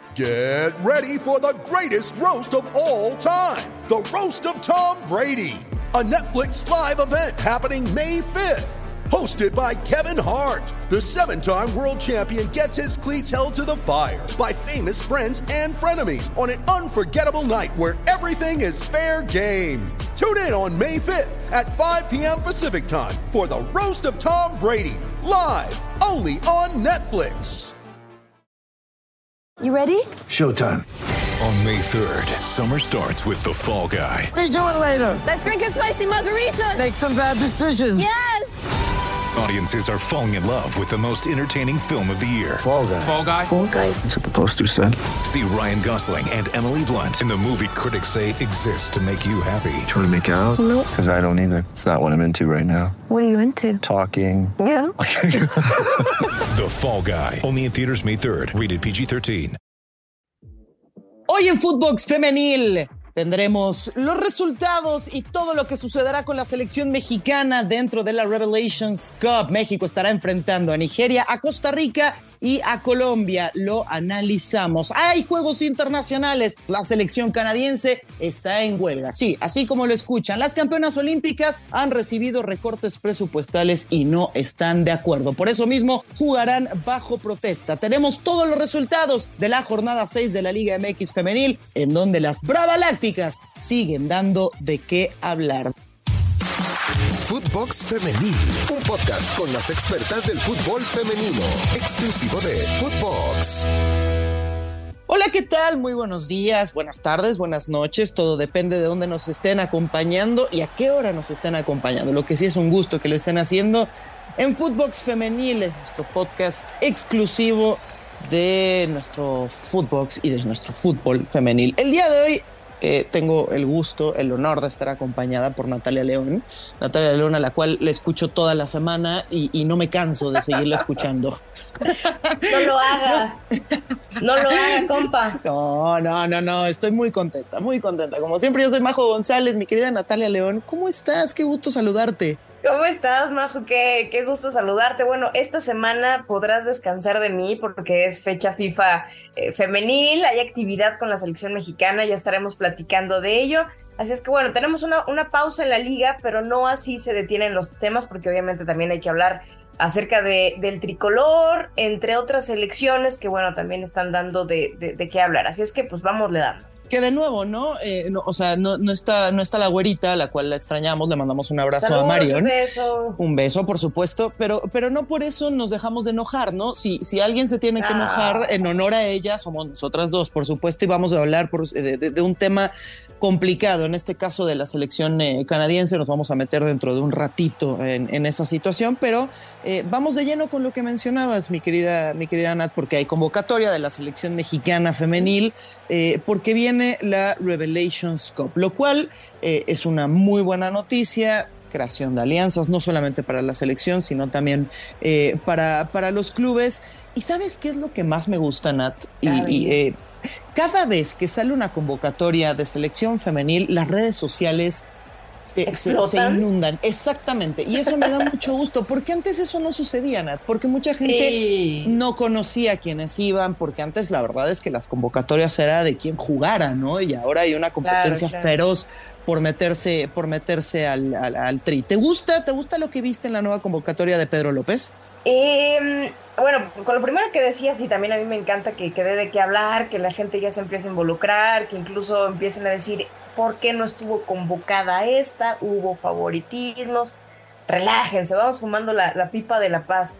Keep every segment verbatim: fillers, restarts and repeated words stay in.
Get ready for the greatest roast of all time, the Roast of Tom Brady, a Netflix live event happening May fifth. Hosted by Kevin Hart, the seven-time world champion gets his cleats held to the fire by famous friends and frenemies on an unforgettable night where everything is fair game. Tune in on May fifth at five p.m. Pacific time for the Roast of Tom Brady, live only on Netflix. You ready? Showtime. On May third, summer starts with The Fall Guy. Let's do it later. Let's drink a spicy margarita. Make some bad decisions. Yes! Audiences are falling in love with the most entertaining film of the year. Fall Guy. Fall Guy? Fall Guy. That's what the poster said. See Ryan Gosling and Emily Blunt in the movie critics say exists to make you happy. Trying to make it out? Nope. Because I don't either. It's not what I'm into right now. What are you into? Talking. Yeah. The Fall Guy. Only in theaters May third. Rated P G thirteen. Hoy en Footbox Femenil tendremos los resultados y todo lo que sucederá con la selección mexicana dentro de la Revelations Cup. México estará enfrentando a Nigeria, a Costa Rica y a Colombia. Lo analizamos. Hay juegos internacionales. La selección canadiense está en huelga. Sí, así como lo escuchan. Las campeonas olímpicas han recibido recortes presupuestales y no están de acuerdo. Por eso mismo jugarán bajo protesta. Tenemos todos los resultados de la jornada seis de la Liga M X Femenil, en donde las Bravalácticas siguen dando de qué hablar. Footbox Femenil, un podcast con las expertas del fútbol femenino, exclusivo de Footbox. Hola, ¿qué tal? Muy buenos días, buenas tardes, buenas noches. Todo depende de dónde nos estén acompañando y a qué hora nos estén acompañando. Lo que sí es un gusto que lo estén haciendo en Footbox Femenil, nuestro podcast exclusivo de nuestro Footbox y de nuestro fútbol femenil. El día de hoy Eh, tengo el gusto, el honor de estar acompañada por Natalia León. Natalia León, a la cual le escucho toda la semana y, y no me canso de seguirla escuchando. No lo haga. No lo haga, compa. No, no, no, no. Estoy muy contenta, muy contenta. Como siempre, yo soy Majo González, mi querida Natalia León. ¿Cómo estás? Qué gusto saludarte. ¿Cómo estás, Majo? Qué, qué gusto saludarte. Bueno, esta semana podrás descansar de mí porque es fecha FIFA eh, femenil, hay actividad con la selección mexicana, ya estaremos platicando de ello. Así es que bueno, tenemos una, una pausa en la liga, pero no así se detienen los temas porque obviamente también hay que hablar acerca de, del tricolor, entre otras selecciones que bueno, también están dando de, de, de qué hablar. Así es que pues vamos le dando. Que de nuevo, ¿no? Eh, no o sea, no, no, está, no está la güerita, la cual la extrañamos, le mandamos un abrazo Saludos, a Marion. Un beso. Un beso, por supuesto, pero, pero no por eso nos dejamos de enojar, ¿no? Si, si alguien se tiene que enojar en honor a ella, somos nosotras dos, por supuesto, y vamos a hablar por, de, de, de un tema complicado, en este caso de la selección eh, canadiense. Nos vamos a meter dentro de un ratito en, en esa situación, pero eh, vamos de lleno con lo que mencionabas, mi querida, mi querida Nat, porque hay convocatoria de la selección mexicana femenil, eh, porque viene la Revelations Cup, lo cual eh, es una muy buena noticia. Creación de alianzas, no solamente para la selección, sino también eh, para, para los clubes. ¿Y sabes qué es lo que más me gusta, Nat? Y, y eh, cada vez que sale una convocatoria de selección femenil, las redes sociales Se, se, se inundan, exactamente, y eso me da mucho gusto, porque antes eso no sucedía, Nat, porque mucha gente sí. no conocía a quienes iban, porque antes la verdad es que las convocatorias era de quien jugara, ¿no? Y ahora hay una competencia claro, claro. feroz por meterse, por meterse al, al, al tri. ¿Te gusta, te gusta lo que viste en la nueva convocatoria de Pedro López? Eh, bueno, con lo primero que decías, y también a mí me encanta que, que dé de qué hablar, que la gente ya se empiece a involucrar, que incluso empiecen a decir por qué no estuvo convocada esta, hubo favoritismos. Relájense, vamos fumando la, la pipa de la paz.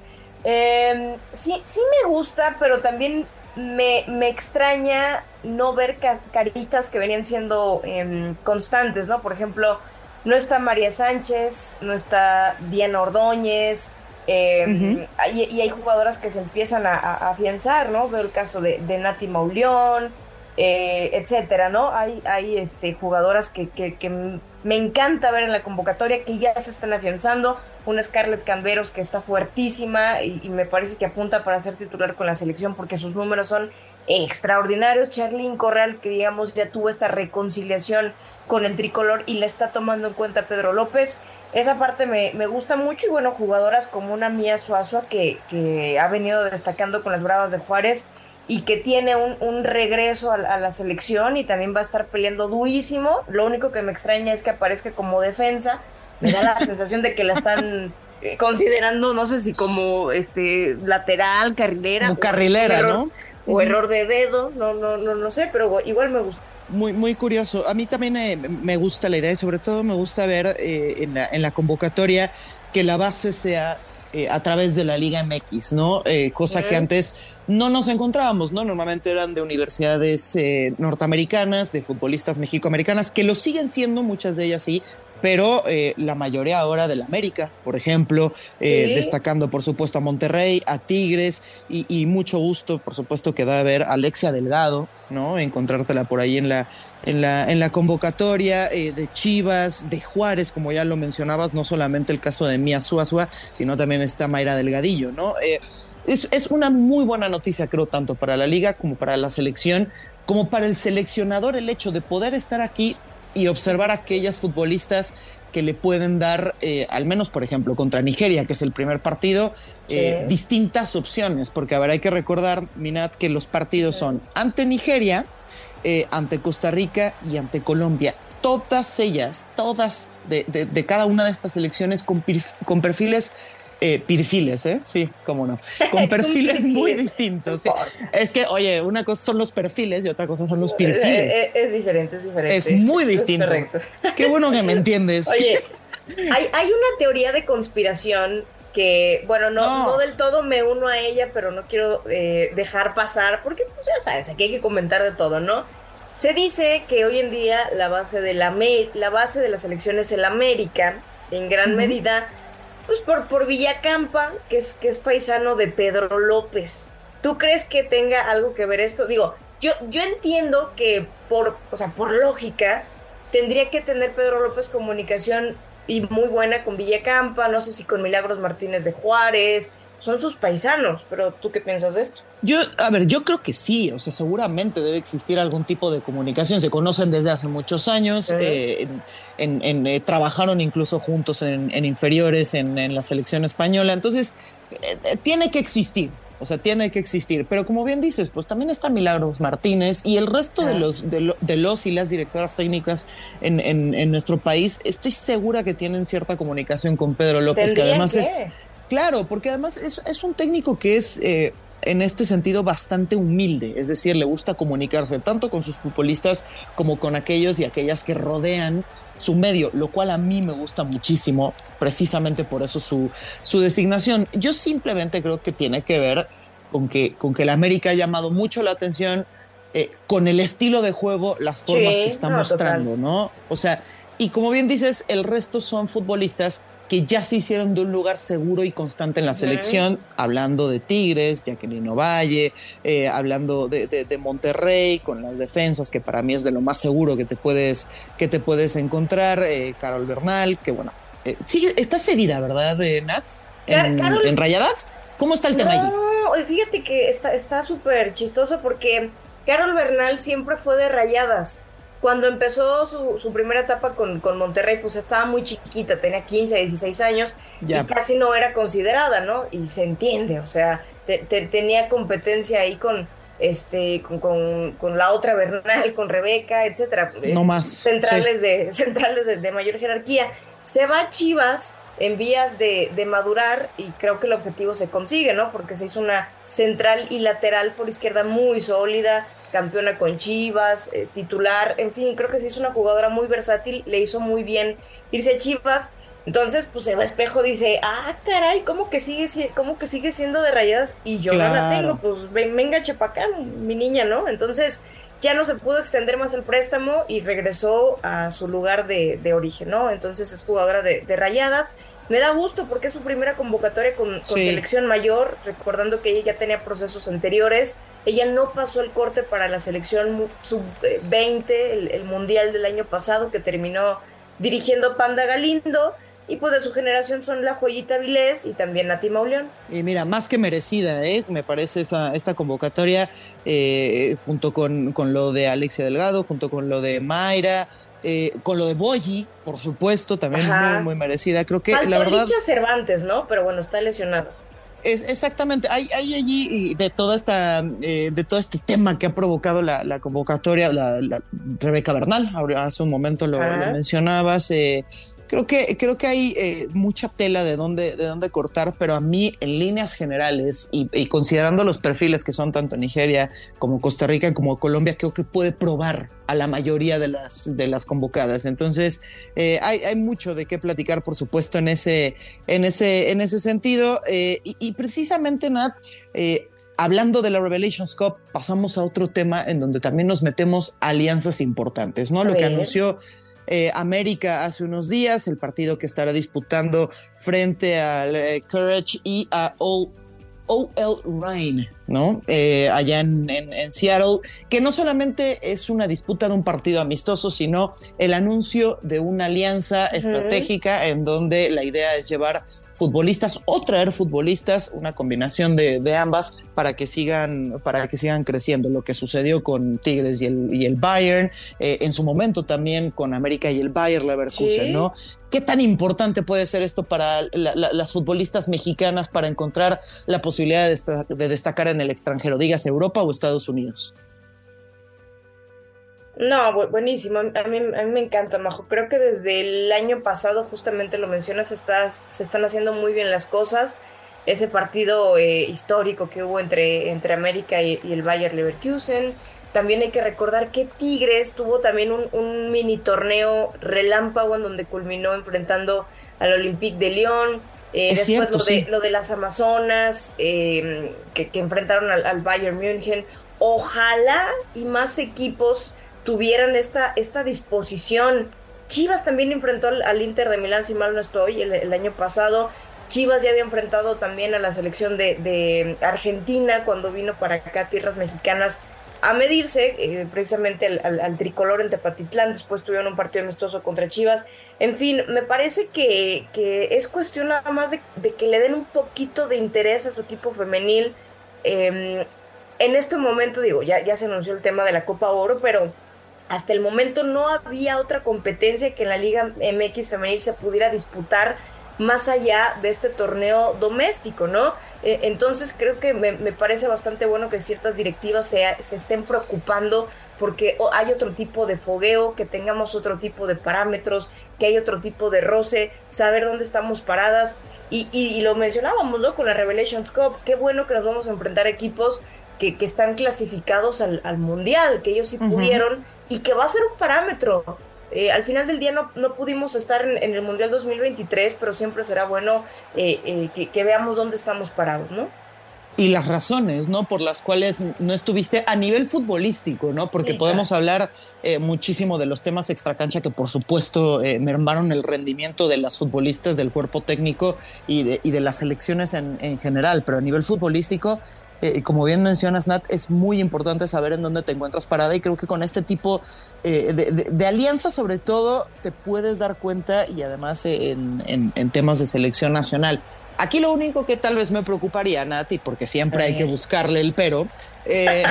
Eh, sí, sí me gusta, pero también me, me extraña no ver ca- caritas que venían siendo eh, constantes, ¿no? Por ejemplo, no está María Sánchez, no está Diana Ordóñez. Eh, uh-huh. y, y hay jugadoras que se empiezan a, a afianzar, ¿no? Veo el caso de, de Nati Mauleón, eh, etcétera, ¿no? Hay, hay este, jugadoras que, que, que me encanta ver en la convocatoria, que ya se están afianzando. Una Scarlett Camberos que está fuertísima y, y me parece que apunta para ser titular con la selección porque sus números son extraordinarios. Charlyn Corral, que digamos ya tuvo esta reconciliación con el tricolor y la está tomando en cuenta Pedro López. Esa parte me, me gusta mucho. Y bueno, jugadoras como una Mía Suazua que, que ha venido destacando con las Bravas de Juárez y que tiene un, un regreso a, a la selección y también va a estar peleando durísimo. Lo único que me extraña es que aparezca como defensa. Me da la sensación de que la están eh, considerando, no sé si como este lateral, carrilera. Como carrilera, error, ¿no? O uh-huh. error de dedo, no, no, no, no sé, pero igual me gusta. Muy, muy curioso. A mí también eh, me gusta la idea y sobre todo me gusta ver eh, en, la, en la convocatoria que la base sea Eh, a través de la Liga M X, ¿no? Eh, cosa uh-huh. que antes no nos encontrábamos, ¿no? Normalmente eran de universidades eh, norteamericanas, de futbolistas mexicoamericanas, que lo siguen siendo, muchas de ellas sí, pero eh, la mayoría ahora del América, por ejemplo, eh, ¿sí? destacando por supuesto a Monterrey, a Tigres, y, y mucho gusto, por supuesto, que da a ver a Alexia Delgado, ¿no? Encontrártela por ahí en la, en la, en la convocatoria eh, de Chivas, de Juárez, como ya lo mencionabas, no solamente el caso de Mía Suazua, sino también está Mayra Delgadillo, ¿no? Eh, es, es una muy buena noticia, creo, tanto para la liga como para la selección, como para el seleccionador, el hecho de poder estar aquí y observar a aquellas futbolistas que le pueden dar, eh, al menos por ejemplo contra Nigeria, que es el primer partido, eh, sí. distintas opciones, porque a ver, hay que recordar, Minat, que los partidos sí. son ante Nigeria, eh, ante Costa Rica y ante Colombia. Todas ellas, todas de, de, de cada una de estas selecciones con, perf- con perfiles Eh, perfiles, ¿eh? Sí, cómo no. Con perfiles muy distintos. ¿Sí? Es que, oye, una cosa son los perfiles y otra cosa son los perfiles. Es, es diferente, es diferente. Es muy es, distinto. Es correcto. Qué bueno que me entiendes. Oye, hay, hay una teoría de conspiración que, bueno, no, no. no del todo me uno a ella, pero no quiero eh, dejar pasar, porque pues, ya sabes, aquí hay que comentar de todo, ¿no? Se dice que hoy en día la base de la, la, base de la selección es el América, en gran uh-huh. medida... Pues por, por Villacampa, que es, que es paisano de Pedro López. ¿Tú crees que tenga algo que ver esto? Digo, yo, yo entiendo que por, o sea, por lógica, tendría que tener Pedro López comunicación y muy buena con Villacampa, no sé si con Milagros Martínez de Juárez, son sus paisanos, pero ¿tú qué piensas de esto? Yo, a ver, yo creo que sí, o sea, seguramente debe existir algún tipo de comunicación, se conocen desde hace muchos años, uh-huh. eh, en, en, en, eh, trabajaron incluso juntos en, en inferiores en, en la selección española, entonces eh, tiene que existir, o sea, tiene que existir, pero como bien dices, pues también está Milagros Martínez y el resto uh-huh. de, los, de, lo, de los y las directoras técnicas en, en, en nuestro país, estoy segura que tienen cierta comunicación con Pedro López, que además que? es... Claro, porque además es, es un técnico que es... Eh, en este sentido bastante humilde, es decir, le gusta comunicarse tanto con sus futbolistas como con aquellos y aquellas que rodean su medio, lo cual a mí me gusta muchísimo, precisamente por eso su, su designación. Yo simplemente creo que tiene que ver con que, con que el América ha llamado mucho la atención eh, con el estilo de juego, las formas sí, que está no, mostrando, total. ¿no? O sea, y como bien dices, el resto son futbolistas que ya se hicieron de un lugar seguro y constante en la selección, uh-huh. hablando de Tigres, Jacqueline Ovalle, eh, hablando de, de, de Monterrey, con las defensas, que para mí es de lo más seguro que te puedes, que te puedes encontrar, eh, Carol Bernal, que bueno, eh, sí, está cedida, ¿verdad, eh, Nat? En, Carol... ¿En Rayadas? ¿Cómo está el tema allí? No, fíjate que está súper chistoso porque Carol Bernal siempre fue de Rayadas. Cuando empezó su, su primera etapa con, con Monterrey, pues estaba muy chiquita, tenía quince, dieciséis años ya. Y casi no era considerada, ¿no? Y se entiende, o sea, te, te, tenía competencia ahí con, este, con, con, con la otra Bernal, con Rebeca, etcétera. No más. Centrales, sí. de, centrales de, de mayor jerarquía. Se va a Chivas en vías de, de madurar y creo que el objetivo se consigue, ¿no? Porque se hizo una central y lateral por izquierda muy sólida, campeona con Chivas, eh, titular, en fin, creo que se hizo una jugadora muy versátil, le hizo muy bien irse a Chivas. Entonces, pues se va a Espejo, dice, ah, caray, ¿cómo que sigue, cómo que sigue siendo de Rayadas? Y yo claro. no la tengo, pues ven, venga Chapacán, mi niña, ¿no? Entonces, ya no se pudo extender más el préstamo y regresó a su lugar de, de origen, ¿no? Entonces es jugadora de, de Rayadas. Me da gusto porque es su primera convocatoria con, con sí. selección mayor, recordando que ella ya tenía procesos anteriores. Ella no pasó el corte para la selección sub veinte, el, el mundial del año pasado, que terminó dirigiendo Panda Galindo. Y pues de su generación son la Joyita Vilés y también Nati Mauleón. Y mira, más que merecida, ¿eh? Me parece esa, esta convocatoria, eh, junto con, con lo de Alexia Delgado, junto con lo de Mayra, eh, con lo de Boyi, por supuesto, también Ajá. muy, muy merecida. Creo que Faltó la verdad... Licha Cervantes, ¿no? Pero bueno, está lesionado. Es, exactamente, hay, hay allí de toda esta, eh, de todo este tema que ha provocado la, la convocatoria, la, la Rebeca Bernal, hace un momento lo, lo mencionabas, eh, creo que, creo que hay eh, mucha tela de dónde, de dónde cortar, pero a mí en líneas generales y, y considerando los perfiles que son tanto Nigeria como Costa Rica como Colombia, creo que puede probar a la mayoría de las, de las convocadas. Entonces, eh, hay, hay mucho de qué platicar, por supuesto, en ese, en ese, en ese sentido. Eh, y, y precisamente, Nat, eh, hablando de la Revelations Cup, pasamos a otro tema en donde también nos metemos a alianzas importantes, ¿no? Lo que anunció eh, América hace unos días, el partido que estará disputando frente al eh, Courage y a All O L Reign, ¿no? Eh, allá en, en, en Seattle, que no solamente es una disputa de un partido amistoso, sino el anuncio de una alianza estratégica uh-huh. en donde la idea es llevar futbolistas o traer futbolistas, una combinación de, de ambas para que sigan, para que sigan creciendo. Lo que sucedió con Tigres y el, y el Bayern, eh, en su momento también con América y el Bayer Leverkusen, ¿sí? ¿No? ¿Qué tan importante puede ser esto para la, la, las futbolistas mexicanas para encontrar la posibilidad de, esta, de destacar en el extranjero, digas Europa o Estados Unidos? No, buenísimo, a mí, a mí me encanta, Majo. Creo que desde el año pasado, justamente lo mencionas, estás, se están haciendo muy bien las cosas. Ese partido eh, histórico que hubo entre, entre América y, y el Bayer Leverkusen. También hay que recordar que Tigres tuvo también un, un mini torneo relámpago en donde culminó enfrentando al Olympique de Lyon. Eh, después cierto, lo, de, sí. lo de las Amazonas, eh, que, que enfrentaron al, al Bayern München. Ojalá y más equipos tuvieran esta, esta disposición. Chivas también enfrentó al, al Inter de Milán, si mal no estoy, el, el año pasado. Chivas ya había enfrentado también a la selección de, de Argentina cuando vino para acá, tierras mexicanas, a medirse eh, precisamente al, al, al tricolor en Tepatitlán. Después tuvieron un partido amistoso contra Chivas. En fin, me parece que, que es cuestión nada más de, de que le den un poquito de interés a su equipo femenil. Eh, en este momento, digo, ya, ya se anunció el tema de la Copa Oro, pero hasta el momento no había otra competencia que en la Liga M X femenil se pudiera disputar más allá de este torneo doméstico, ¿no? Eh, entonces creo que me, me parece bastante bueno que ciertas directivas se, se estén preocupando porque hay otro tipo de fogueo, que tengamos otro tipo de parámetros, que hay otro tipo de roce, saber dónde estamos paradas. Y, y, y lo mencionábamos, ¿no? Con la Revelations Cup, qué bueno que nos vamos a enfrentar a equipos que, que están clasificados al, al Mundial, que ellos sí uh-huh. pudieron, y que va a ser un parámetro. Eh, al final del día no, no pudimos estar en, en el Mundial dos mil veintitrés, pero siempre será bueno eh, eh, que, que veamos dónde estamos parados, ¿no? Y las razones, ¿no? Por las cuales no estuviste a nivel futbolístico, ¿no? Porque sí, podemos claro. hablar eh, muchísimo de los temas extracancha que, por supuesto, eh, mermaron el rendimiento de las futbolistas, del cuerpo técnico y de, y de las selecciones en, en general. Pero a nivel futbolístico, eh, como bien mencionas, Nat, es muy importante saber en dónde te encuentras parada, y creo que con este tipo eh, de, de, de alianzas, sobre todo, te puedes dar cuenta, y además eh, en, en, en temas de selección nacional. Aquí lo único que tal vez me preocuparía, Nati, porque siempre hay que buscarle el pero, eh,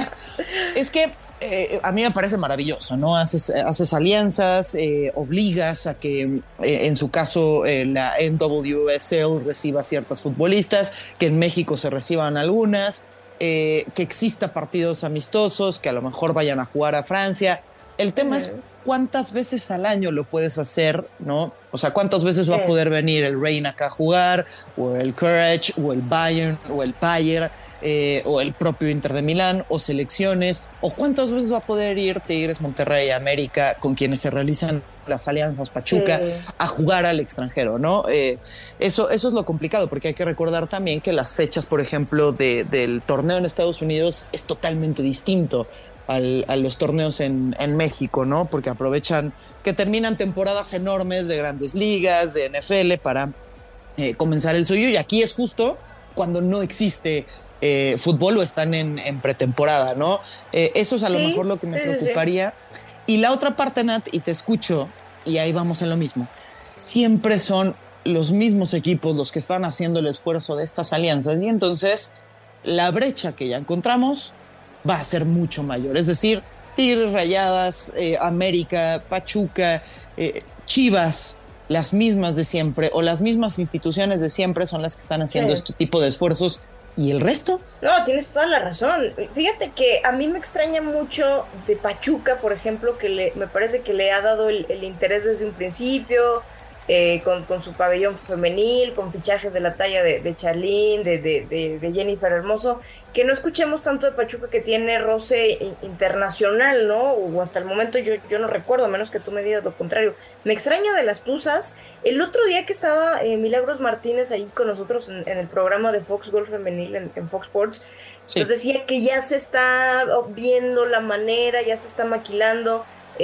es que eh, a mí me parece maravilloso, ¿no? Haces, haces alianzas, eh, obligas a que, eh, en su caso, eh, la N W S L reciba ciertas futbolistas, que en México se reciban algunas, eh, que exista partidos amistosos, que a lo mejor vayan a jugar a Francia. El tema uh-huh. es cuántas veces al año lo puedes hacer, ¿no? O sea, cuántas veces sí. va a poder venir el Reign acá a jugar, o el Courage, o el Bayern, o el Bayer, eh, o el propio Inter de Milán, o selecciones, o cuántas veces va a poder ir Tigres, Monterrey, América, con quienes se realizan las alianzas, Pachuca, sí. a jugar al extranjero, ¿no? Eh, eso, eso es lo complicado, porque hay que recordar también que las fechas, por ejemplo, de, del torneo en Estados Unidos es totalmente distinto Al, a los torneos en, en México, ¿no? Porque aprovechan que terminan temporadas enormes de grandes ligas, de N F L, para eh, comenzar el suyo, y aquí es justo cuando no existe eh, fútbol o están en, en pretemporada, ¿no? Eh, eso es a lo sí, mejor lo que me sí, preocuparía. Sí. Y la otra parte, Nat, y te escucho, y ahí vamos en lo mismo, siempre son los mismos equipos los que están haciendo el esfuerzo de estas alianzas, y entonces la brecha que ya encontramos va a ser mucho mayor. Es decir, Tigres, Rayadas, eh, América, Pachuca, eh, Chivas, las mismas de siempre o las mismas instituciones de siempre son las que están haciendo sí. este tipo de esfuerzos. ¿Y el resto? No, tienes toda la razón. Fíjate que a mí me extraña mucho de Pachuca, por ejemplo, que le, me parece que le ha dado el, el interés desde un principio, eh, con, con su pabellón femenil, con fichajes de la talla de, de Charlín, de, de, de, de Jennifer Hermoso, que no escuchemos tanto de Pachuca que tiene roce internacional, ¿no? O hasta el momento yo, yo no recuerdo, a menos que tú me digas lo contrario. Me extraña de las Tuzas. El otro día que estaba eh, Milagros Martínez ahí con nosotros en, en el programa de Fox Golf Femenil en, en Fox Sports, sí. Nos decía que ya se está viendo la manera, ya se está maquilando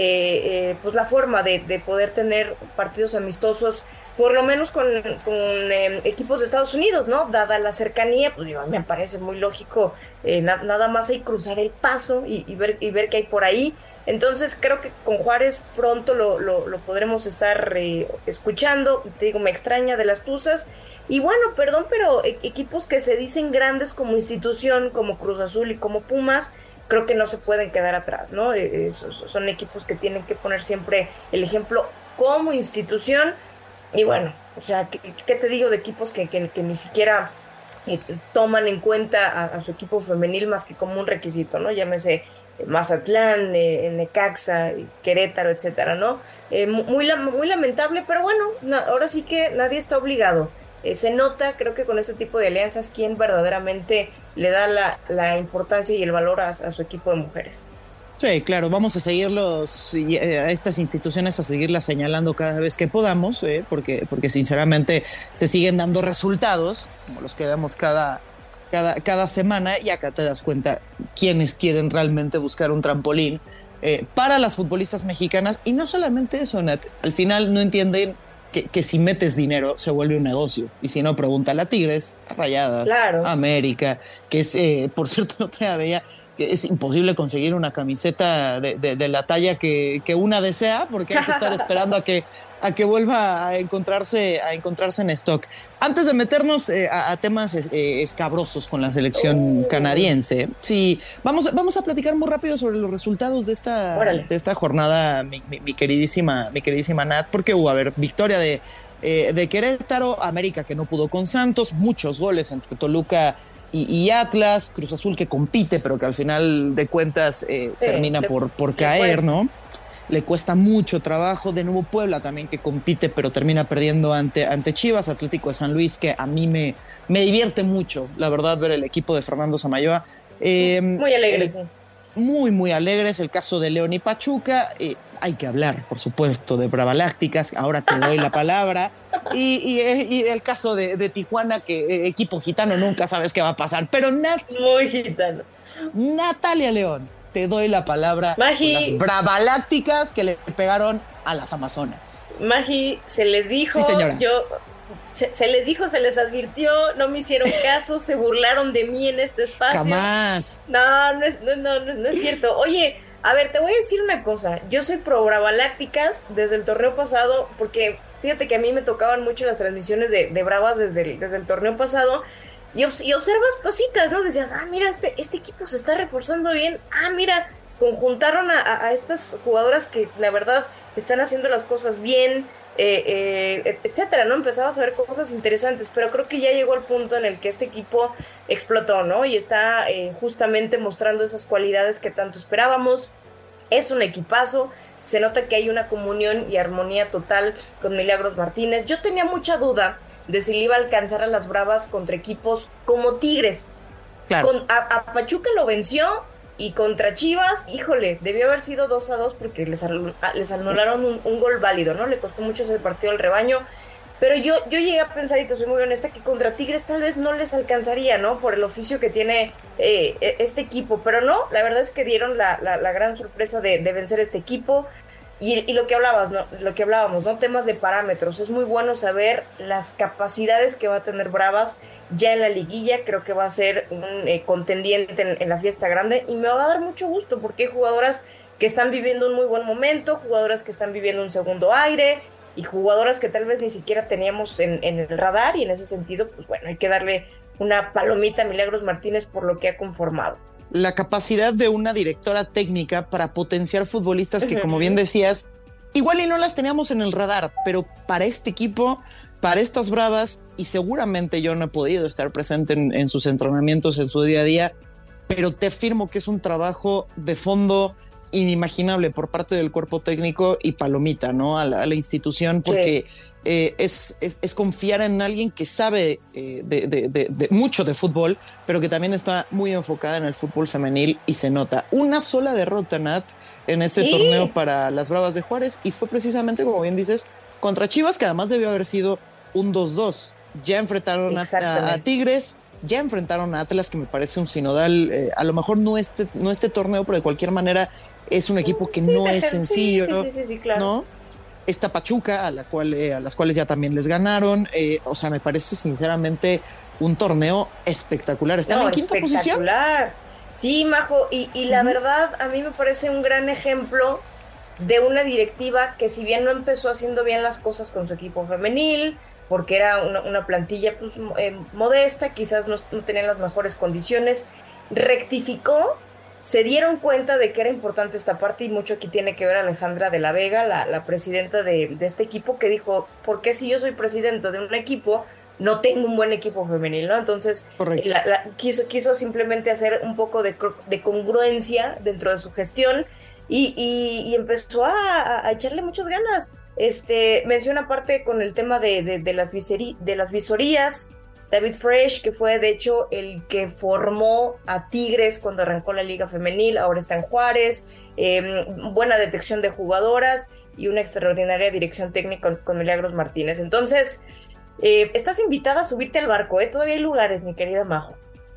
eh, eh, pues la forma de, de poder tener partidos amistosos, por lo menos con, con eh, equipos de Estados Unidos, ¿no? Dada la cercanía, pues digo, me parece muy lógico, eh, na- nada más hay cruzar el paso y, y, ver, y ver qué hay por ahí. Entonces creo que con Juárez pronto lo, lo, lo podremos estar eh, escuchando. Te digo, me extraña de las Tuzas. Y bueno, perdón, pero e- equipos que se dicen grandes como institución, como Cruz Azul y como Pumas, creo que no se pueden quedar atrás, ¿no? Eh, esos son equipos que tienen que poner siempre el ejemplo como institución. Y bueno, o sea, ¿qué, qué te digo de equipos que, que, que ni siquiera eh, toman en cuenta a, a su equipo femenil más que como un requisito, ¿no? Llámese Mazatlán, eh, Necaxa, Querétaro, etcétera, ¿no? Eh, muy, muy lamentable, pero bueno, na, ahora sí que nadie está obligado. Eh, se nota, creo que con este tipo de alianzas, quién verdaderamente le da la, la importancia y el valor a, a su equipo de mujeres. Sí, claro, vamos a seguirlos, a estas instituciones, a seguirlas señalando cada vez que podamos, eh, porque, porque sinceramente se siguen dando resultados, como los que vemos cada, cada, cada semana, y acá te das cuenta quiénes quieren realmente buscar un trampolín eh, para las futbolistas mexicanas. Y no solamente eso, Nat, al final no entienden que, que si metes dinero se vuelve un negocio, y si no, pregúntale a Tigres, a Rayadas, claro. a América, que es, eh, por cierto, el otro día veía que es imposible conseguir una camiseta de, de, de la talla que, que una desea, porque hay que estar esperando a que, a que vuelva a encontrarse, a encontrarse en stock. Antes de meternos eh, a, a temas eh, escabrosos con la selección oh. canadiense, sí, vamos, vamos a platicar muy rápido sobre los resultados de esta, de esta jornada, mi, mi, mi queridísima, mi queridísima Nat, porque hubo, a ver, victoria de, eh, de Querétaro, América que no pudo con Santos, muchos goles entre Toluca Y, y Atlas, Cruz Azul que compite, pero que al final de cuentas eh, sí, termina le, por, por caer, ¿no? Le cuesta mucho trabajo. De nuevo Puebla también que compite, pero termina perdiendo ante, ante Chivas. Atlético de San Luis, que a mí me, me divierte mucho, la verdad, ver el equipo de Fernando Samayoa. Eh, muy alegre, el, sí. Muy, muy alegres. El caso de León y Pachuca. Eh, hay que hablar, por supuesto, de Bravalácticas. Ahora te doy la palabra. Y, y, y el caso de, de Tijuana, que eh, equipo gitano nunca sabes qué va a pasar. Pero Nat, muy gitano. Natalia León, te doy la palabra. Magi, con las Bravalácticas que le pegaron a las Amazonas. Magi, se les dijo. Sí, señora. Yo, se, se les dijo, se les advirtió, no me hicieron caso, se burlaron de mí en este espacio. Jamás. No, no es, no, no, no, no es cierto. Oye, a ver, te voy a decir una cosa. Yo soy pro Bravalácticas desde el torneo pasado, porque fíjate que a mí me tocaban mucho las transmisiones de, de Bravas desde el, desde el torneo pasado, y, obs- y observas cositas, ¿no? Decías, ah, mira, este, este equipo se está reforzando bien. Ah, mira, conjuntaron a, a, a estas jugadoras que la verdad están haciendo las cosas bien, eh, eh, etcétera, ¿no? Empezabas a ver cosas interesantes, pero creo que ya llegó el punto en el que este equipo explotó, ¿no? Y está eh, justamente mostrando esas cualidades que tanto esperábamos. Es un equipazo, se nota que hay una comunión y armonía total con Milagros Martínez. Yo tenía mucha duda de si le iba a alcanzar a las Bravas contra equipos como Tigres. Claro. Con, a, a Pachuca lo venció, y contra Chivas, híjole, debió haber sido dos a dos porque les, les anularon un, un gol válido, ¿no? Le costó mucho ese partido al rebaño. Pero yo, yo llegué a pensar, y te soy muy honesta, que contra Tigres tal vez no les alcanzaría, ¿no? Por el oficio que tiene eh, este equipo. Pero no, la verdad es que dieron la, la, la gran sorpresa de, de vencer este equipo. Y, y lo que hablabas, ¿no? Lo que hablábamos, ¿no? Temas de parámetros. Es muy bueno saber las capacidades que va a tener Bravas ya en la liguilla. Creo que va a ser un eh, contendiente en, en la fiesta grande. Y me va a dar mucho gusto porque hay jugadoras que están viviendo un muy buen momento, jugadoras que están viviendo un segundo aire, y jugadoras que tal vez ni siquiera teníamos en, en el radar, y en ese sentido, pues bueno, hay que darle una palomita a Milagros Martínez por lo que ha conformado. La capacidad de una directora técnica para potenciar futbolistas que, como bien decías, igual y no las teníamos en el radar, pero para este equipo, para estas Bravas, y seguramente yo no he podido estar presente en, en sus entrenamientos, en su día a día, pero te afirmo que es un trabajo de fondo inimaginable por parte del cuerpo técnico y palomita, ¿no? A la, a la institución, porque sí. eh, es, es, es confiar en alguien que sabe eh, de, de, de, de mucho de fútbol, pero que también está muy enfocada en el fútbol femenil y se nota. Una sola derrota, Nat, en este sí. torneo para las Bravas de Juárez, y fue precisamente, como bien dices, contra Chivas, que además debió haber sido un dos dos. Ya enfrentaron a, a, a Tigres, ya enfrentaron a Atlas, que me parece un sinodal, eh, a lo mejor no este, no este torneo, pero de cualquier manera es un equipo que sí, no es sencillo, sí, sí, sí, sí, claro. ¿no? Está Pachuca, a la cual, eh, a las cuales ya también les ganaron, eh, o sea, me parece sinceramente un torneo espectacular. ¿Están no, en quinta posición? Sí, Majo, y, y la uh-huh. verdad a mí me parece un gran ejemplo de una directiva que, si bien no empezó haciendo bien las cosas con su equipo femenil, porque era una, una plantilla pues, eh, modesta, quizás no, no tenían las mejores condiciones, rectificó, se dieron cuenta de que era importante esta parte, y mucho aquí tiene que ver Alejandra de la Vega, la, la presidenta de, de este equipo, que dijo, ¿por qué si yo soy presidenta de un equipo, no tengo un buen equipo femenil, ¿no? Entonces, la, la, quiso, quiso simplemente hacer un poco de, de congruencia dentro de su gestión, y, y, y empezó a, a echarle muchas ganas. Este, menciona aparte con el tema de, de, de, las viseri, de las visorías, David Fresh, que fue de hecho el que formó a Tigres cuando arrancó la liga femenil, ahora está en Juárez, eh, buena detección de jugadoras y una extraordinaria dirección técnica con, con Milagros Martínez. Entonces, eh, estás invitada a subirte al barco, ¿eh? Todavía hay lugares, mi querida Majo.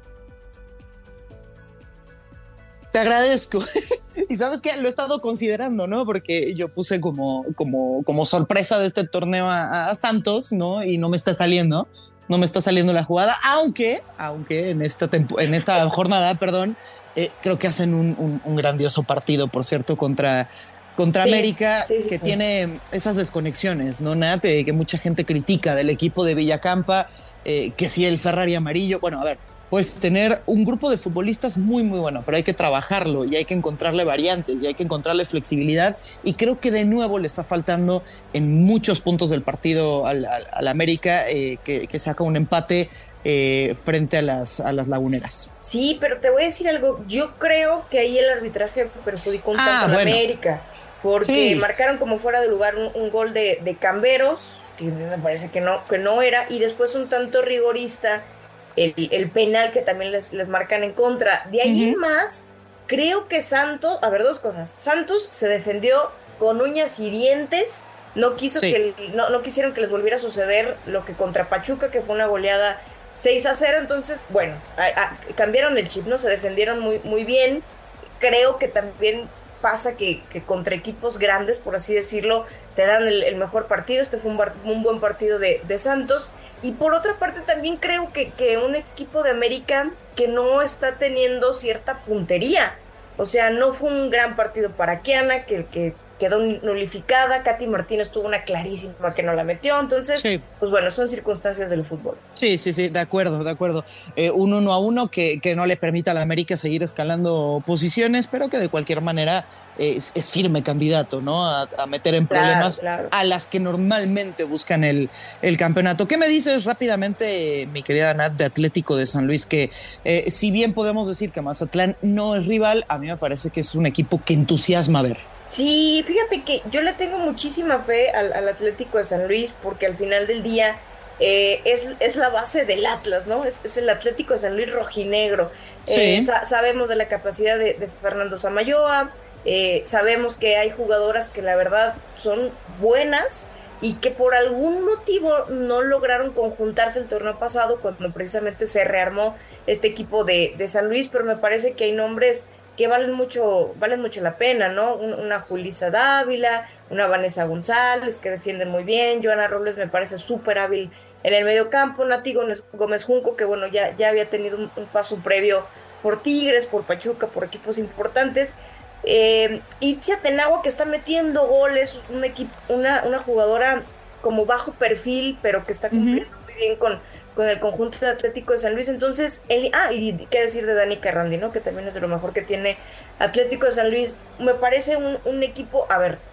Te agradezco. Y sabes que lo he estado considerando, ¿no? Porque yo puse como, como, como sorpresa de este torneo a, a Santos, ¿no? Y no me está saliendo, no me está saliendo la jugada, aunque, aunque en esta, tempo, en esta jornada, perdón, eh, creo que hacen un, un, un grandioso partido, por cierto, contra, contra sí, América, sí, sí, que sí. tiene esas desconexiones, ¿no, Nat? Eh, que mucha gente critica del equipo de Villacampa, eh, que si el Ferrari amarillo, bueno, a ver, pues tener un grupo de futbolistas muy, muy bueno, pero hay que trabajarlo y hay que encontrarle variantes y hay que encontrarle flexibilidad, y creo que de nuevo le está faltando en muchos puntos del partido al, al, al América, eh, que, que saca un empate eh, frente a las, a las laguneras. Sí, pero te voy a decir algo, yo creo que ahí el arbitraje perjudicó un ah, tanto a bueno. América, porque sí. marcaron como fuera de lugar un, un gol de, de Camberos, que me parece que no, que no era, y después un tanto rigorista El, el penal que también les, les marcan en contra. De ahí uh-huh. más, creo que Santos, a ver, dos cosas. Santos se defendió con uñas y dientes, no quiso sí. que no, no quisieron que les volviera a suceder lo que contra Pachuca, que fue una goleada seis a cero. Entonces, bueno, a, a, cambiaron el chip, ¿no? Se defendieron muy, muy bien. Creo que también pasa que, que contra equipos grandes, por así decirlo, te dan el, el mejor partido. Este fue un, bar, un buen partido de, de Santos. Y por otra parte también creo que, que un equipo de América que no está teniendo cierta puntería. O sea, no fue un gran partido para Kiana, que, que quedó nulificada. Katy Martínez tuvo una clarísima que no la metió. Entonces, sí. pues bueno, son circunstancias del fútbol. Sí, sí, sí, de acuerdo, de acuerdo. Eh, un uno a uno que, que no le permita a la América seguir escalando posiciones, pero que de cualquier manera es, es firme candidato, ¿no? A, a meter en problemas claro, claro. a las que normalmente buscan el, el campeonato. ¿Qué me dices rápidamente, mi querida Nat, de Atlético de San Luis? Que eh, si bien podemos decir que Mazatlán no es rival, a mí me parece que es un equipo que entusiasma ver. Sí, fíjate que yo le tengo muchísima fe al, al Atlético de San Luis, porque al final del día eh, es, es la base del Atlas, ¿no? Es, es el Atlético de San Luis rojinegro. Sí. Eh, sa- sabemos de la capacidad de, de Fernando Samayoa, eh, sabemos que hay jugadoras que la verdad son buenas y que por algún motivo no lograron conjuntarse el torneo pasado, cuando precisamente se rearmó este equipo de, de San Luis, pero me parece que hay nombres que valen mucho, valen mucho la pena, ¿no? Una Julissa Dávila, una Vanessa González, que defienden muy bien. Joana Robles me parece súper hábil en el mediocampo. Nati Gómez Junco, que bueno, ya, ya había tenido un, un paso previo por Tigres, por Pachuca, por equipos importantes. Eh, Itzia Tenagua, que está metiendo goles, un equipo, una, una jugadora como bajo perfil, pero que está cumpliendo uh-huh. muy bien con... con el conjunto de Atlético de San Luis. Entonces, el, ah, y qué decir de Dani Carrandi, ¿no? Que también es de lo mejor que tiene Atlético de San Luis. Me parece un, un equipo, a ver,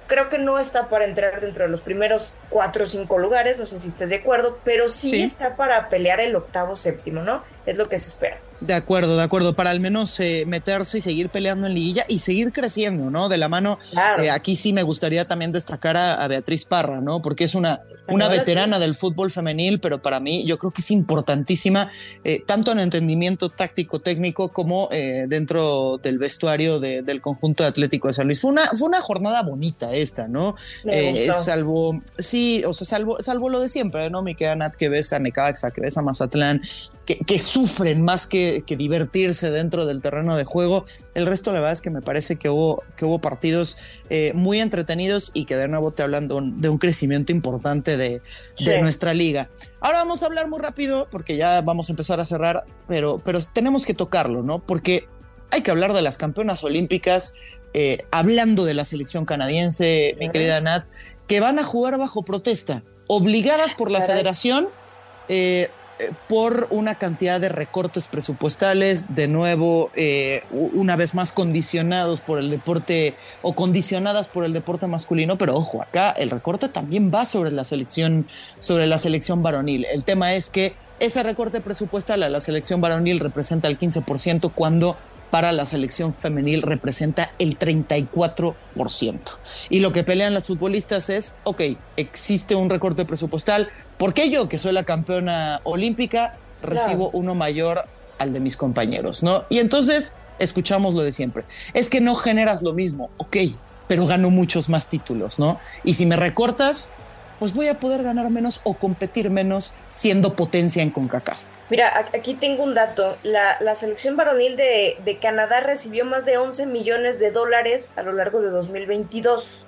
creo que no está para entrar dentro de los primeros cuatro o cinco lugares, no sé si estés de acuerdo, pero sí, sí. está para pelear el octavo, séptimo, ¿no? Es lo que se espera. De acuerdo, de acuerdo, para al menos eh, meterse y seguir peleando en liguilla y seguir creciendo, ¿no? De la mano, claro. eh, aquí sí me gustaría también destacar a, a Beatriz Parra, ¿no? Porque es una, una veterana sí. del fútbol femenil, pero para mí yo creo que es importantísima, eh, tanto en entendimiento táctico, técnico, como eh, dentro del vestuario de, del conjunto de Atlético de San Luis. Fue una, fue una jornada bonita esta, ¿no? Eh, salvo, sí, o sea, salvo, salvo lo de siempre, ¿no? Me queda Nat, que ves a Necaxa, que ves a Mazatlán, que, que sufren más que que divertirse dentro del terreno de juego. El resto, la verdad es que me parece que hubo, que hubo partidos eh, muy entretenidos y que de nuevo te hablan de un, de un crecimiento importante de, sí. de nuestra liga. Ahora vamos a hablar muy rápido porque ya vamos a empezar a cerrar, pero, pero tenemos que tocarlo, ¿no? Porque hay que hablar de las campeonas olímpicas, eh, hablando de la selección canadiense, uh-huh. mi querida Nat, que van a jugar bajo protesta, obligadas por la Caray. federación, eh, por una cantidad de recortes presupuestales, de nuevo, eh, una vez más condicionados por el deporte o condicionadas por el deporte masculino, pero ojo, acá el recorte también va sobre la selección, sobre la selección varonil. El tema es que ese recorte presupuestal a la selección varonil representa el quince por ciento cuando para la selección femenil representa el treinta y cuatro por ciento. Y lo que pelean las futbolistas es, ok, existe un recorte presupuestal, ¿por qué yo, que soy la campeona olímpica, recibo claro. uno mayor al de mis compañeros, ¿no? Y entonces escuchamos lo de siempre. Es que no generas lo mismo, ok, pero gano muchos más títulos, ¿no? Y si me recortas, pues voy a poder ganar menos o competir menos siendo potencia en CONCACAF. Mira, aquí tengo un dato. La, la selección varonil de, de Canadá recibió más de once millones de dólares a lo largo de dos mil veintidós.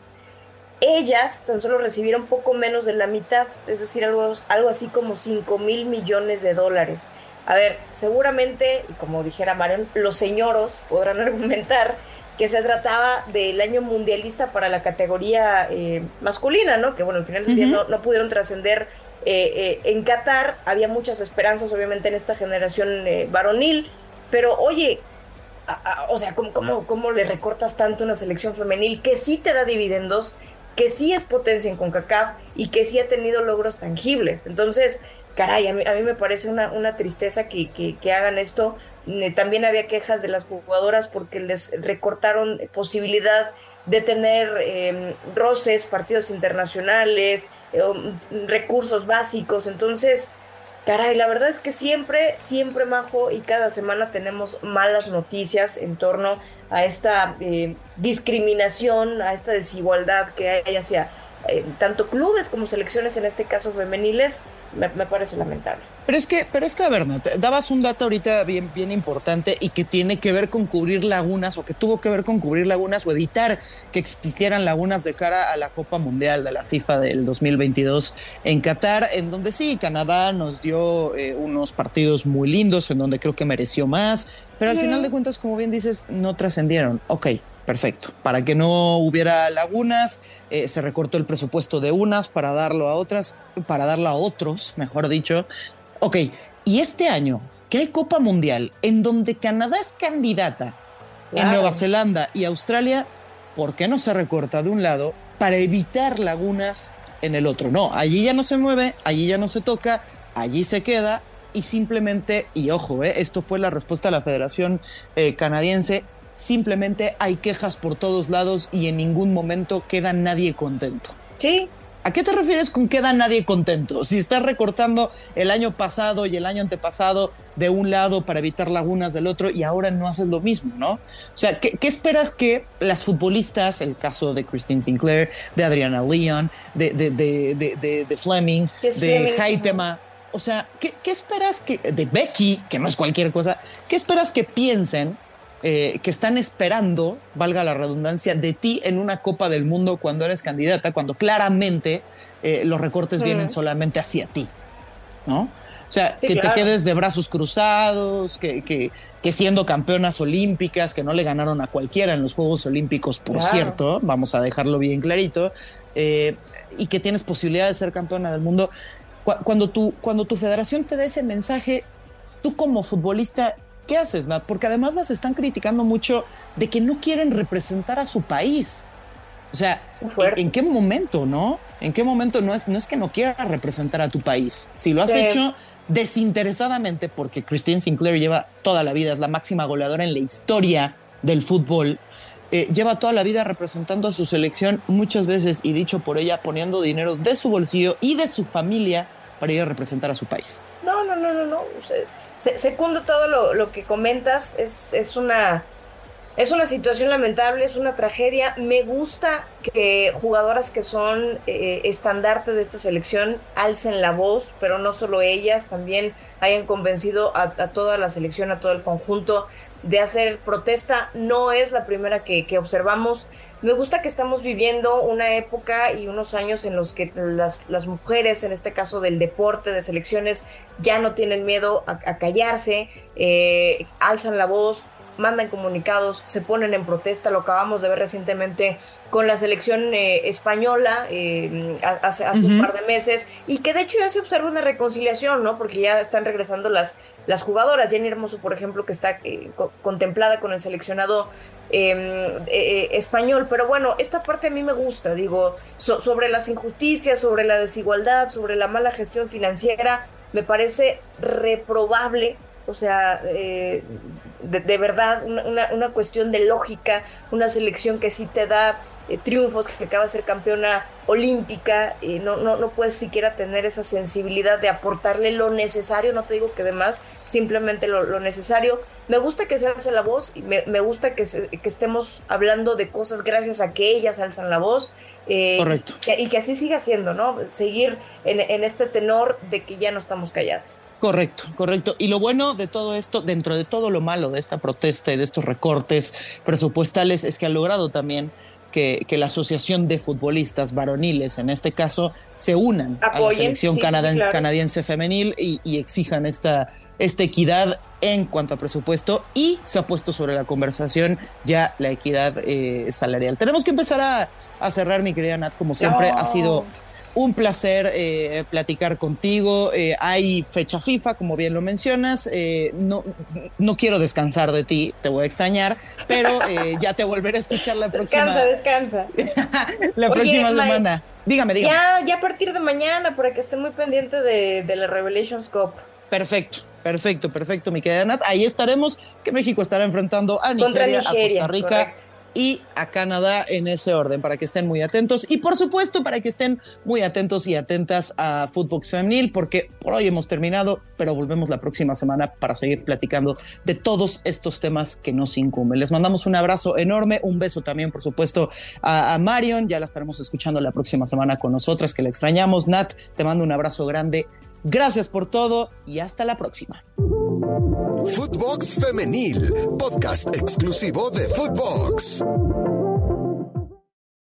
Ellas tan solo recibieron poco menos de la mitad, es decir, algo, algo así como cinco mil millones de dólares. A ver, seguramente, y como dijera Marion, los señoros podrán argumentar que se trataba del año mundialista para la categoría eh, masculina, ¿no? Que bueno, al final del uh-huh. día no, no pudieron trascender eh, eh, en Qatar. Había muchas esperanzas, obviamente, en esta generación eh, varonil, pero oye, a, a, o sea, ¿cómo, cómo, ¿cómo le recortas tanto una selección femenil que sí te da dividendos, que sí es potencia en CONCACAF y que sí ha tenido logros tangibles? Entonces, caray, a mí, a mí me parece una, una tristeza que, que, que hagan esto. También había quejas de las jugadoras porque les recortaron posibilidad de tener eh, roces, partidos internacionales, eh, recursos básicos. Entonces, caray, la verdad es que siempre, siempre, Majo, y cada semana tenemos malas noticias en torno a esta eh, discriminación, a esta desigualdad que hay hacia eh, tanto clubes como selecciones, en este caso femeniles. Me, me parece lamentable. Pero es que, pero es que, a ver, Nat, dabas un dato ahorita bien, bien importante y que tiene que ver con cubrir lagunas, o que tuvo que ver con cubrir lagunas o evitar que existieran lagunas de cara a la Copa Mundial de la FIFA del dos mil veintidós en Qatar, en donde sí, Canadá nos dio eh, unos partidos muy lindos, en donde creo que mereció más, pero al sí. final de cuentas, como bien dices, no trascendieron. Ok, perfecto. Para que no hubiera lagunas, eh, se recortó el presupuesto de unas para darlo a otras, para darlo a otros, mejor dicho. Ok, y este año que hay Copa Mundial en donde Canadá es candidata, claro. en Nueva Zelanda y Australia, ¿por qué no se recorta de un lado para evitar lagunas en el otro? No, allí ya no se mueve, allí ya no se toca, allí se queda y simplemente, y ojo, eh, esto fue la respuesta de la Federación eh, Canadiense, simplemente hay quejas por todos lados y en ningún momento queda nadie contento. Sí. ¿A qué te refieres con queda nadie contento? Si estás recortando el año pasado y el año antepasado de un lado para evitar lagunas del otro y ahora no haces lo mismo, ¿no? O sea, ¿qué, qué esperas que las futbolistas, el caso de Christine Sinclair, de Adriana Leon, de, de, de, de, de, de Fleming, de Haitema, o sea, ¿qué, qué esperas que, de Becky, que no es cualquier cosa, qué esperas que piensen Eh, que están esperando, valga la redundancia, de ti en una Copa del Mundo cuando eres candidata, cuando claramente eh, los recortes mm. vienen solamente hacia ti, ¿no? O sea, sí, que claro. te quedes de brazos cruzados, que, que, que siendo campeonas olímpicas, que no le ganaron a cualquiera en los Juegos Olímpicos, por claro. cierto, vamos a dejarlo bien clarito, eh, y que tienes posibilidad de ser campeona del mundo. Cuando tu, cuando tu federación te da ese mensaje, tú como futbolista, ¿qué haces, Nat? Porque además las están criticando mucho de que no quieren representar a su país. O sea, ¿en, ¿en qué momento, no? ¿En qué momento no es, no es que no quieras representar a tu país? Si lo has sí. hecho desinteresadamente, porque Christine Sinclair lleva toda la vida, es la máxima goleadora en la historia del fútbol, eh, lleva toda la vida representando a su selección muchas veces, y dicho por ella, poniendo dinero de su bolsillo y de su familia para ir a representar a su país. No, no, no, no, no. Se, se, secundo todo lo, lo que comentas, es, es una... Es una situación lamentable, es una tragedia. Me gusta que jugadoras que son eh, estandarte de esta selección alcen la voz, pero no solo ellas, también hayan convencido a, a toda la selección, a todo el conjunto de hacer protesta. No es la primera que, que observamos. Me gusta que estamos viviendo una época y unos años en los que las, las mujeres, en este caso del deporte, de selecciones, ya no tienen miedo a, a callarse, eh, alzan la voz, mandan comunicados, se ponen en protesta. Lo acabamos de ver recientemente con la selección eh, española eh, hace, hace uh-huh. un par de meses, y que de hecho ya se observa una reconciliación, ¿no? Porque ya están regresando las, las jugadoras. Jenny Hermoso, por ejemplo, que está eh, co- contemplada con el seleccionado eh, eh, español. Pero bueno, esta parte a mí me gusta, digo, so, sobre las injusticias, sobre la desigualdad, sobre la mala gestión financiera, me parece reprobable. O sea, eh, de, de verdad, una, una cuestión de lógica, una selección que sí te da eh, triunfos, que acaba de ser campeona olímpica, y no, no, no puedes siquiera tener esa sensibilidad de aportarle lo necesario, no te digo que de más, simplemente lo, lo necesario. Me gusta que se alce la voz, y me, me gusta que, se, que estemos hablando de cosas gracias a que ellas alzan la voz. Eh, Correcto. Y que, y que así siga siendo, ¿no? Seguir en, en este tenor de que ya no estamos calladas. Correcto, correcto. Y lo bueno de todo esto, dentro de todo lo malo de esta protesta y de estos recortes presupuestales, es que ha logrado también que, que la Asociación de Futbolistas Varoniles, en este caso, se unan Apoyen, a la selección sí, canadense, sí, claro. canadiense femenil y, y exijan esta, esta equidad en cuanto a presupuesto, y se ha puesto sobre la conversación ya la equidad eh, salarial. Tenemos que empezar a, a cerrar, mi querida Nat, como siempre. No. Ha sido un placer eh, platicar contigo. Eh, hay fecha FIFA, como bien lo mencionas. Eh, no, no quiero descansar de ti, te voy a extrañar, pero eh, ya te volveré a escuchar la próxima. Descansa, descansa. la Oye, próxima semana. Mike, dígame, dígame. Ya, ya a partir de mañana, para que estén muy pendientes de, de la Revelations Cup. Perfecto. Perfecto, perfecto, mi querida Nat. Ahí estaremos, que México estará enfrentando a Nigeria, Nigeria a Costa Rica, correcto, y a Canadá, en ese orden, para que estén muy atentos. Y por supuesto, para que estén muy atentos y atentas a Footbox Femenil, porque por hoy hemos terminado, pero volvemos la próxima semana para seguir platicando de todos estos temas que nos incumben. Les mandamos un abrazo enorme, un beso también, por supuesto, a, a Marion. Ya la estaremos escuchando la próxima semana con nosotras, que la extrañamos. Nat, te mando un abrazo grande. Gracias por todo y hasta la próxima. Footbox Femenil, podcast exclusivo de Footbox.